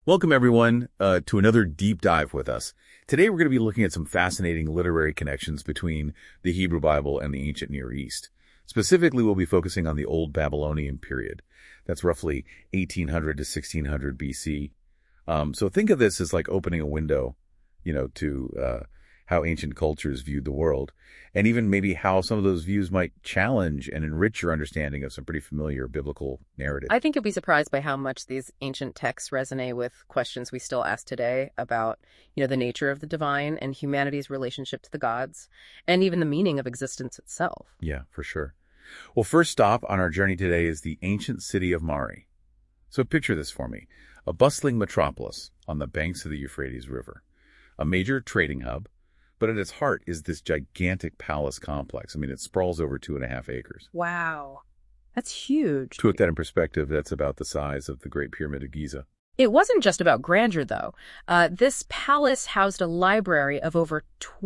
Welcome, everyone, to another deep dive with us. Today, we're going to be looking at some fascinating literary connections between the Hebrew Bible and the ancient Near East. Specifically, we'll be focusing on the Old Babylonian period. That's roughly 1800 to 1600 BC. So think of this as like opening a window, to how ancient cultures viewed the world, and even maybe how some of those views might challenge and enrich your understanding of some pretty familiar biblical narrative. I think you'll be surprised by how much these ancient texts resonate with questions we still ask today about, the nature of the divine and humanity's relationship to the gods, and even the meaning of existence itself. Yeah, for sure. Well, first stop on our journey today is the ancient city of Mari. So picture this for me, a bustling metropolis on the banks of the Euphrates River, a major trading hub, but at its heart is this gigantic palace complex. I mean, it sprawls over 2.5 acres. Wow. That's huge. To put that in perspective, that's about the size of the Great Pyramid of Giza. It wasn't just about grandeur, though. This palace housed a library of over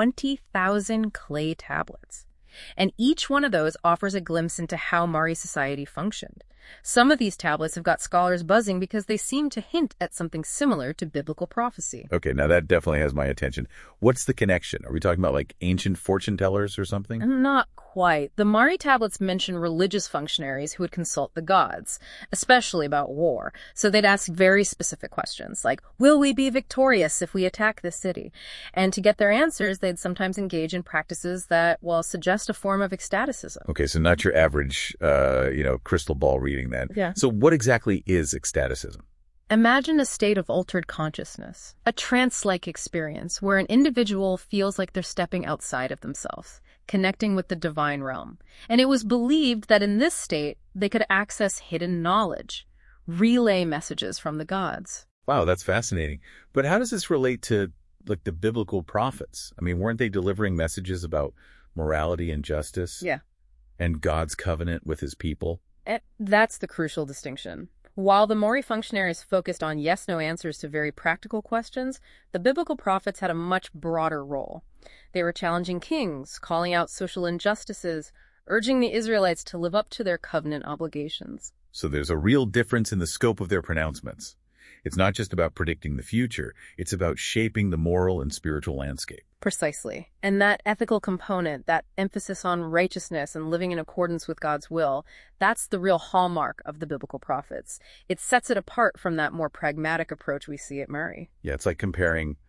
20,000 clay tablets. And each one of those offers a glimpse into how Mari society functioned. Some of these tablets have got scholars buzzing because they seem to hint at something similar to biblical prophecy. Okay, now that definitely has my attention. What's the connection? Are we talking about like ancient fortune tellers or something? Not quite. The Mari tablets mention religious functionaries who would consult the gods, especially about war. So they'd ask very specific questions like, will we be victorious if we attack this city? And to get their answers, they'd sometimes engage in practices that, suggest a form of ecstaticism. Okay, so not your average, crystal ball reading then. Yeah. So what exactly is ecstaticism? Imagine a state of altered consciousness, a trance-like experience where an individual feels like they're stepping outside of themselves, connecting with the divine realm. And it was believed that in this state, they could access hidden knowledge, relay messages from the gods. Wow, that's fascinating. But how does this relate to like the biblical prophets? I mean, weren't they delivering messages about morality and justice? Yeah. And God's covenant with his people? And that's the crucial distinction. While the Mari functionaries focused on yes-no answers to very practical questions, the biblical prophets had a much broader role. They were challenging kings, calling out social injustices, urging the Israelites to live up to their covenant obligations. So there's a real difference in the scope of their pronouncements. It's not just about predicting the future, it's about shaping the moral and spiritual landscape. Precisely. And that ethical component, that emphasis on righteousness and living in accordance with God's will, that's the real hallmark of the biblical prophets. It sets it apart from that more pragmatic approach we see at Mari. Yeah, it's like comparing,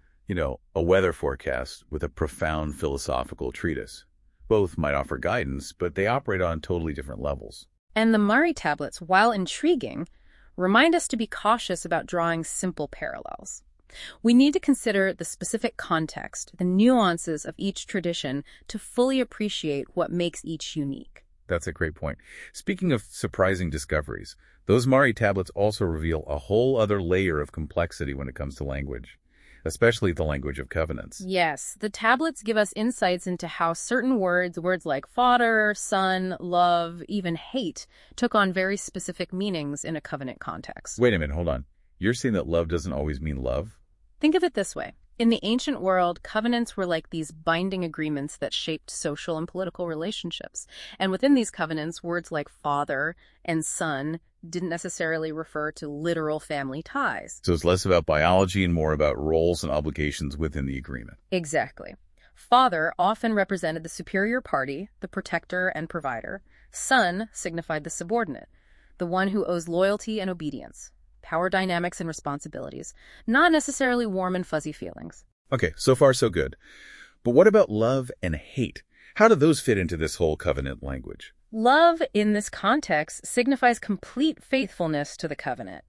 a weather forecast with a profound philosophical treatise. Both might offer guidance, but they operate on totally different levels. And the Mari tablets, while intriguing, remind us to be cautious about drawing simple parallels. We need to consider the specific context, the nuances of each tradition to fully appreciate what makes each unique. That's a great point. Speaking of surprising discoveries, those Mari tablets also reveal a whole other layer of complexity when it comes to language, especially the language of covenants. Yes, the tablets give us insights into how certain words like father, son, love, even hate, took on very specific meanings in a covenant context. Wait a minute, hold on. You're saying that love doesn't always mean love? Think of it this way. In the ancient world, covenants were like these binding agreements that shaped social and political relationships. And within these covenants, words like father and son didn't necessarily refer to literal family ties. So it's less about biology and more about roles and obligations within the agreement. Exactly. Father often represented the superior party, the protector and provider. Son signified the subordinate, the one who owes loyalty and obedience. Power dynamics and responsibilities, not necessarily warm and fuzzy feelings. Okay, so far so good. But what about love and hate? How do those fit into this whole covenant language? Love, in this context, signifies complete faithfulness to the covenant,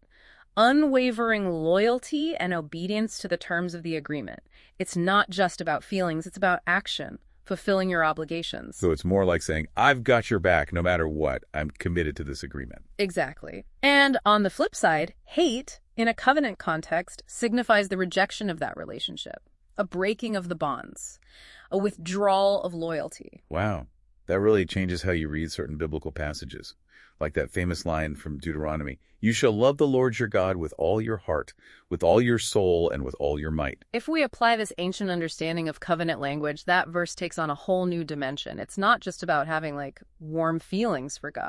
unwavering loyalty and obedience to the terms of the agreement. It's not just about feelings, it's about action, fulfilling your obligations. So it's more like saying, I've got your back no matter what. I'm committed to this agreement. Exactly. And on the flip side, hate, in a covenant context, signifies the rejection of that relationship, a breaking of the bonds, a withdrawal of loyalty. Wow. That really changes how you read certain biblical passages. Like that famous line from Deuteronomy, you shall love the Lord your God with all your heart, with all your soul, and with all your might. If we apply this ancient understanding of covenant language, that verse takes on a whole new dimension. It's not just about having warm feelings for God.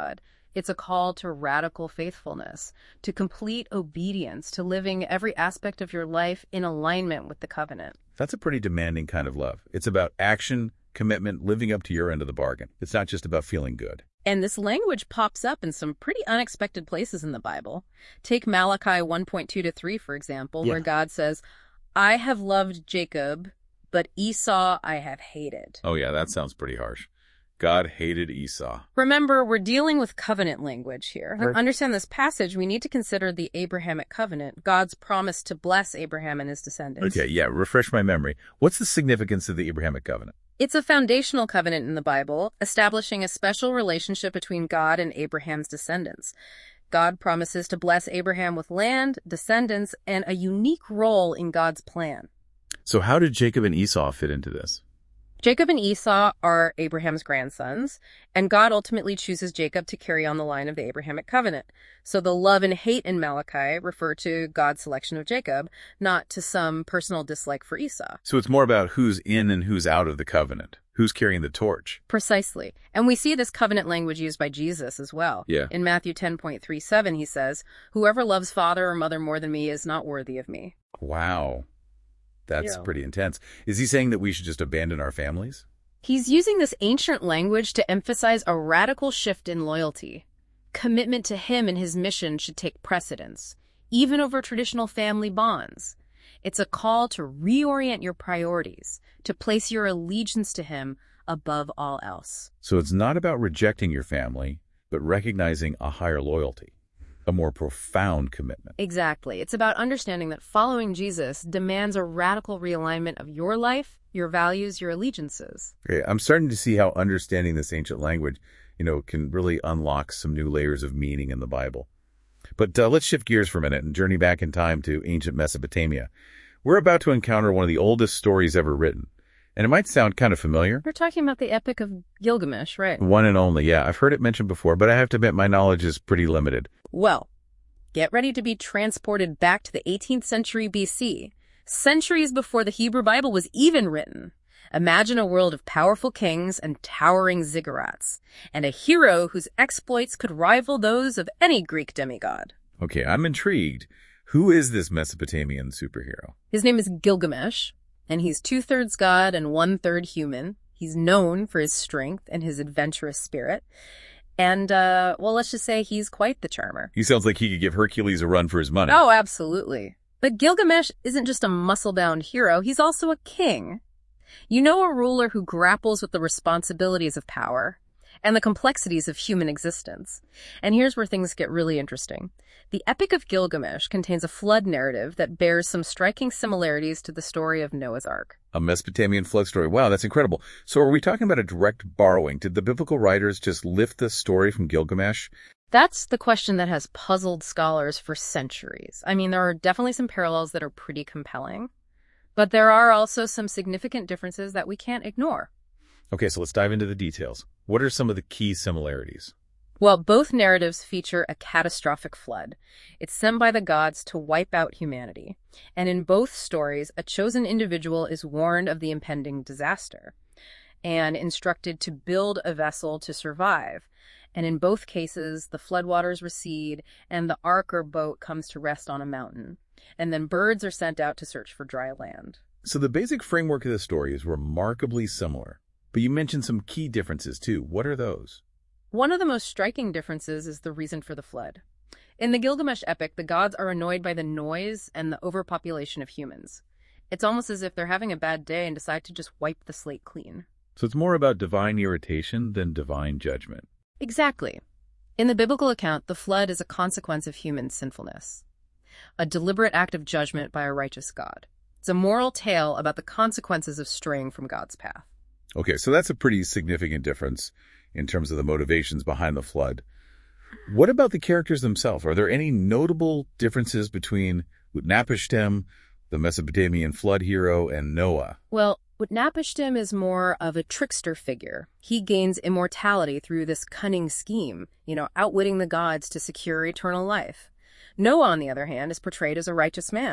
It's a call to radical faithfulness, to complete obedience, to living every aspect of your life in alignment with the covenant. That's a pretty demanding kind of love. It's about action, commitment, living up to your end of the bargain. It's not just about feeling good. And this language pops up in some pretty unexpected places in the Bible. Take Malachi 1.2-3, for example, where God says, I have loved Jacob, but Esau I have hated. Oh yeah, that sounds pretty harsh. God hated Esau. Remember, we're dealing with covenant language here. To understand this passage, we need to consider the Abrahamic covenant, God's promise to bless Abraham and his descendants. Okay, yeah, refresh my memory. What's the significance of the Abrahamic covenant? It's a foundational covenant in the Bible, establishing a special relationship between God and Abraham's descendants. God promises to bless Abraham with land, descendants, and a unique role in God's plan. So how did Jacob and Esau fit into this? Jacob and Esau are Abraham's grandsons, and God ultimately chooses Jacob to carry on the line of the Abrahamic covenant. So the love and hate in Malachi refer to God's selection of Jacob, not to some personal dislike for Esau. So it's more about who's in and who's out of the covenant, who's carrying the torch. Precisely. And we see this covenant language used by Jesus as well. Yeah. In Matthew 10.37, he says, "Whoever loves father or mother more than me is not worthy of me." Wow. That's pretty intense. Is he saying that we should just abandon our families? He's using this ancient language to emphasize a radical shift in loyalty. Commitment to him and his mission should take precedence, even over traditional family bonds. It's a call to reorient your priorities, to place your allegiance to him above all else. So it's not about rejecting your family, but recognizing a higher loyalty, a more profound commitment. Exactly. It's about understanding that following Jesus demands a radical realignment of your life, your values, your allegiances. Okay, I'm starting to see how understanding this ancient language, can really unlock some new layers of meaning in the Bible. But let's shift gears for a minute and journey back in time to ancient Mesopotamia. We're about to encounter one of the oldest stories ever written. And it might sound kind of familiar. We're talking about the Epic of Gilgamesh, right? One and only, yeah. I've heard it mentioned before, but I have to admit my knowledge is pretty limited. Well, get ready to be transported back to the 18th century BC, centuries before the Hebrew Bible was even written. Imagine a world of powerful kings and towering ziggurats, and a hero whose exploits could rival those of any Greek demigod. Okay, I'm intrigued. Who is this Mesopotamian superhero? His name is Gilgamesh, and he's 2/3 god and 1/3 human. He's known for his strength and his adventurous spirit. And, let's just say he's quite the charmer. He sounds like he could give Hercules a run for his money. Oh, absolutely. But Gilgamesh isn't just a muscle-bound hero, he's also a king. A ruler who grapples with the responsibilities of power and the complexities of human existence. And here's where things get really interesting. The Epic of Gilgamesh contains a flood narrative that bears some striking similarities to the story of Noah's Ark. A Mesopotamian flood story. Wow, that's incredible. So are we talking about a direct borrowing? Did the biblical writers just lift this story from Gilgamesh? That's the question that has puzzled scholars for centuries. I mean, there are definitely some parallels that are pretty compelling, but there are also some significant differences that we can't ignore. Okay, so let's dive into the details. What are some of the key similarities? Well, both narratives feature a catastrophic flood. It's sent by the gods to wipe out humanity. And in both stories, a chosen individual is warned of the impending disaster and instructed to build a vessel to survive. And in both cases, the floodwaters recede and the ark or boat comes to rest on a mountain. And then birds are sent out to search for dry land. So the basic framework of the story is remarkably similar. But you mentioned some key differences too. What are those? One of the most striking differences is the reason for the flood. In the Gilgamesh epic, the gods are annoyed by the noise and the overpopulation of humans. It's almost as if they're having a bad day and decide to just wipe the slate clean. So it's more about divine irritation than divine judgment. Exactly. In the biblical account, the flood is a consequence of human sinfulness, a deliberate act of judgment by a righteous God. It's a moral tale about the consequences of straying from God's path. Okay, so that's a pretty significant difference in terms of the motivations behind the flood. What about the characters themselves? Are there any notable differences between Utnapishtim, the Mesopotamian flood hero, and Noah? Well, Utnapishtim is more of a trickster figure. He gains immortality through this cunning scheme, outwitting the gods to secure eternal life. Noah, on the other hand, is portrayed as a righteous man,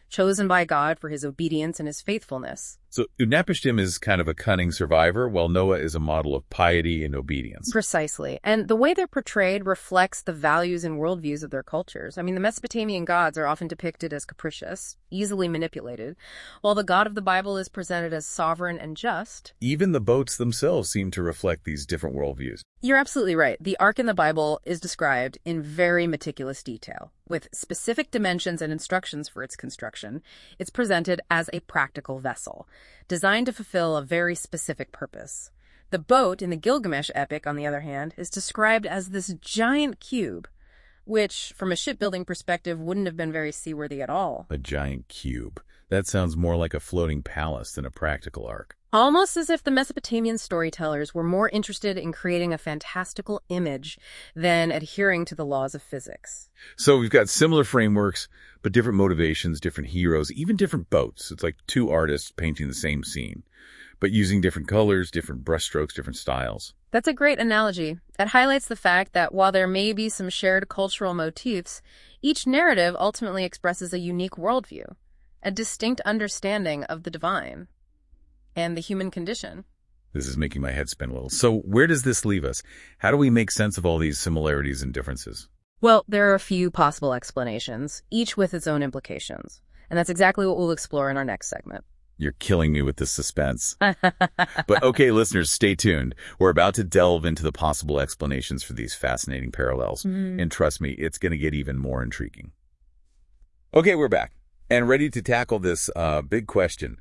chosen by God for his obedience and his faithfulness. So Utnapishtim is kind of a cunning survivor, while Noah is a model of piety and obedience. Precisely. And the way they're portrayed reflects the values and worldviews of their cultures. I mean, the Mesopotamian gods are often depicted as capricious, easily manipulated, while the God of the Bible is presented as sovereign and just. Even the boats themselves seem to reflect these different worldviews. You're absolutely right. The ark in the Bible is described in very meticulous detail. With specific dimensions and instructions for its construction, it's presented as a practical vessel, designed to fulfill a very specific purpose. The boat in the Gilgamesh epic, on the other hand, is described as this giant cube, which, from a shipbuilding perspective, wouldn't have been very seaworthy at all. A giant cube. That sounds more like a floating palace than a practical ark. Almost as if the Mesopotamian storytellers were more interested in creating a fantastical image than adhering to the laws of physics. So we've got similar frameworks, but different motivations, different heroes, even different boats. It's like two artists painting the same scene, but using different colors, different brushstrokes, different styles. That's a great analogy. It highlights the fact that while there may be some shared cultural motifs, each narrative ultimately expresses a unique worldview, a distinct understanding of the divine and the human condition. This is making my head spin a little. So where does this leave us? How do we make sense of all these similarities and differences? Well, there are a few possible explanations, each with its own implications. And that's exactly what we'll explore in our next segment. You're killing me with the suspense. But okay, listeners, stay tuned. We're about to delve into the possible explanations for these fascinating parallels. And trust me, it's going to get even more intriguing. Okay, we're back and ready to tackle this big question.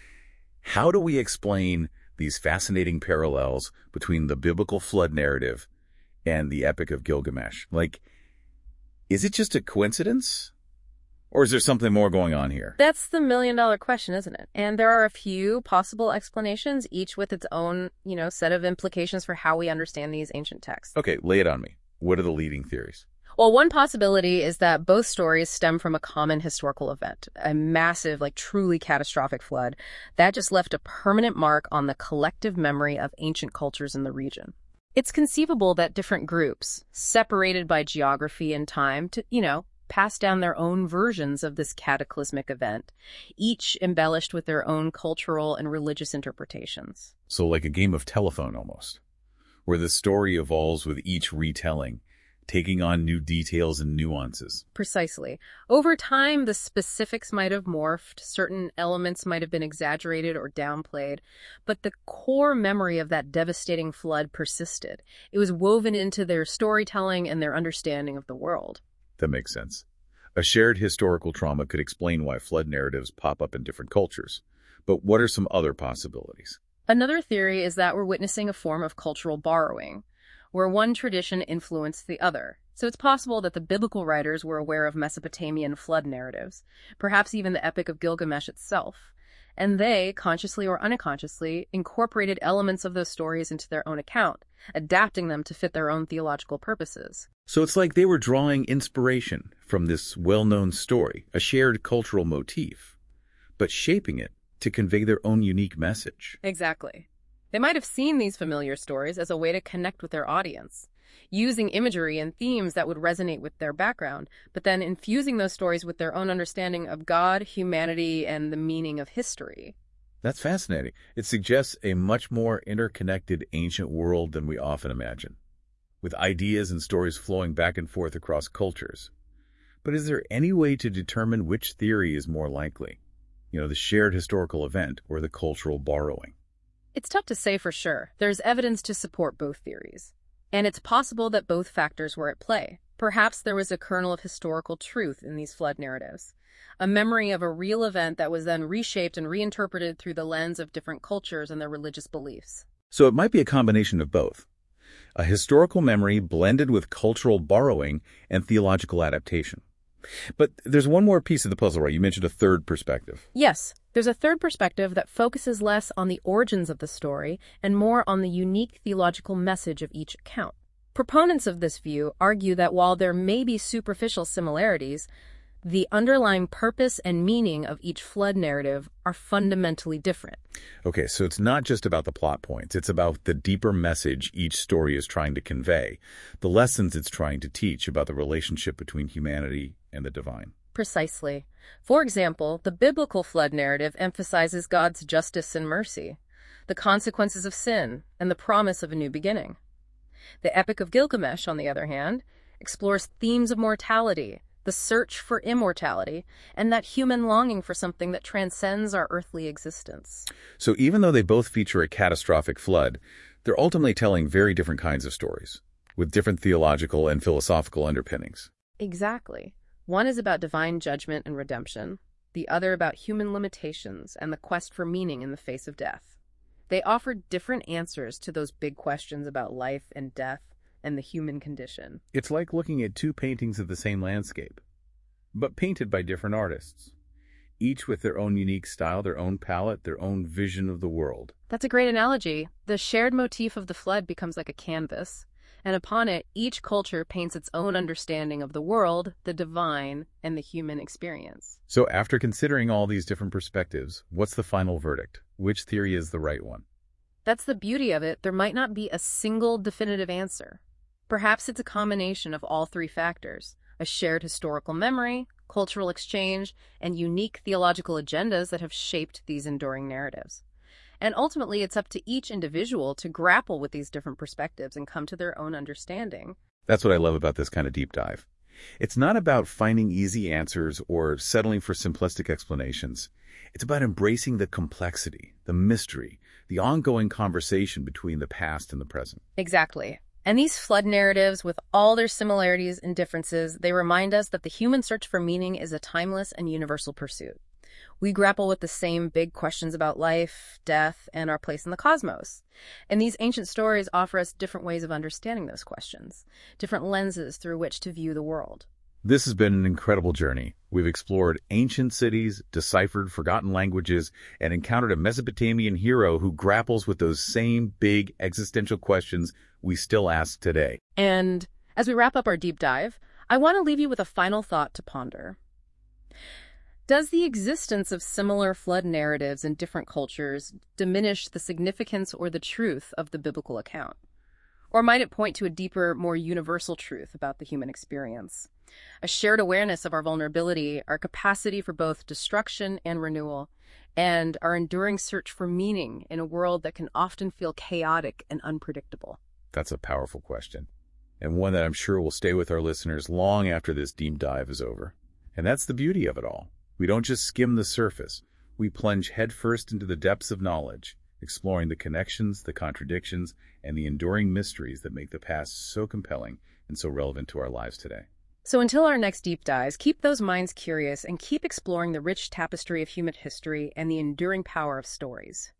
How do we explain these fascinating parallels between the biblical flood narrative and the Epic of Gilgamesh? Like, is it just a coincidence? Or is there something more going on here? That's the million-dollar question, isn't it? And there are a few possible explanations, each with its own, set of implications for how we understand these ancient texts. Okay, lay it on me. What are the leading theories? Well, one possibility is that both stories stem from a common historical event, a massive, truly catastrophic flood that just left a permanent mark on the collective memory of ancient cultures in the region. It's conceivable that different groups, separated by geography and time, pass down their own versions of this cataclysmic event, each embellished with their own cultural and religious interpretations. So like a game of telephone almost, where the story evolves with each retelling, taking on new details and nuances. Precisely. Over time, the specifics might have morphed, certain elements might have been exaggerated or downplayed, but the core memory of that devastating flood persisted. It was woven into their storytelling and their understanding of the world. That makes sense. A shared historical trauma could explain why flood narratives pop up in different cultures. But what are some other possibilities? Another theory is that we're witnessing a form of cultural borrowing, where one tradition influenced the other. So it's possible that the biblical writers were aware of Mesopotamian flood narratives, perhaps even the Epic of Gilgamesh itself, and they, consciously or unconsciously, incorporated elements of those stories into their own account, adapting them to fit their own theological purposes. So it's like they were drawing inspiration from this well-known story, a shared cultural motif, but shaping it to convey their own unique message. Exactly. They might have seen these familiar stories as a way to connect with their audience, using imagery and themes that would resonate with their background, but then infusing those stories with their own understanding of God, humanity, and the meaning of history. That's fascinating. It suggests a much more interconnected ancient world than we often imagine, with ideas and stories flowing back and forth across cultures. But is there any way to determine which theory is more likely? The shared historical event or the cultural borrowing? It's tough to say for sure. There's evidence to support both theories. And it's possible that both factors were at play. Perhaps there was a kernel of historical truth in these flood narratives, a memory of a real event that was then reshaped and reinterpreted through the lens of different cultures and their religious beliefs. So it might be a combination of both. A historical memory blended with cultural borrowing and theological adaptation. But there's one more piece of the puzzle, right? You mentioned a third perspective. Yes, there's a third perspective that focuses less on the origins of the story and more on the unique theological message of each account. Proponents of this view argue that while there may be superficial similarities, the underlying purpose and meaning of each flood narrative are fundamentally different. Okay, so it's not just about the plot points. It's about the deeper message each story is trying to convey, the lessons it's trying to teach about the relationship between humanity and the divine. Precisely. For example, the biblical flood narrative emphasizes God's justice and mercy, the consequences of sin, and the promise of a new beginning. The Epic of Gilgamesh, on the other hand, explores themes of mortality, the search for immortality, and that human longing for something that transcends our earthly existence. So even though they both feature a catastrophic flood, they're ultimately telling very different kinds of stories, with different theological and philosophical underpinnings. Exactly. One is about divine judgment and redemption, the other about human limitations and the quest for meaning in the face of death. They offer different answers to those big questions about life and death and the human condition. It's like looking at two paintings of the same landscape, but painted by different artists, each with their own unique style, their own palette, their own vision of the world. That's a great analogy. The shared motif of the flood becomes like a canvas, and upon it, each culture paints its own understanding of the world, the divine, and the human experience. So after considering all these different perspectives, what's the final verdict? Which theory is the right one? That's the beauty of it. There might not be a single definitive answer. Perhaps it's a combination of all three factors: a shared historical memory, cultural exchange, and unique theological agendas that have shaped these enduring narratives. And ultimately, it's up to each individual to grapple with these different perspectives and come to their own understanding. That's what I love about this kind of deep dive. It's not about finding easy answers or settling for simplistic explanations. It's about embracing the complexity, the mystery, the ongoing conversation between the past and the present. Exactly. And these flood narratives, with all their similarities and differences, they remind us that the human search for meaning is a timeless and universal pursuit. We grapple with the same big questions about life, death, and our place in the cosmos. And these ancient stories offer us different ways of understanding those questions, different lenses through which to view the world. This has been an incredible journey. We've explored ancient cities, deciphered forgotten languages, and encountered a Mesopotamian hero who grapples with those same big existential questions we still ask today. And as we wrap up our deep dive, I want to leave you with a final thought to ponder. Does the existence of similar flood narratives in different cultures diminish the significance or the truth of the biblical account? Or might it point to a deeper, more universal truth about the human experience? A shared awareness of our vulnerability, our capacity for both destruction and renewal, and our enduring search for meaning in a world that can often feel chaotic and unpredictable? That's a powerful question, and one that I'm sure will stay with our listeners long after this deep dive is over. And that's the beauty of it all. We don't just skim the surface. We plunge headfirst into the depths of knowledge, exploring the connections, the contradictions, and the enduring mysteries that make the past so compelling and so relevant to our lives today. So until our next deep dives, keep those minds curious and keep exploring the rich tapestry of human history and the enduring power of stories.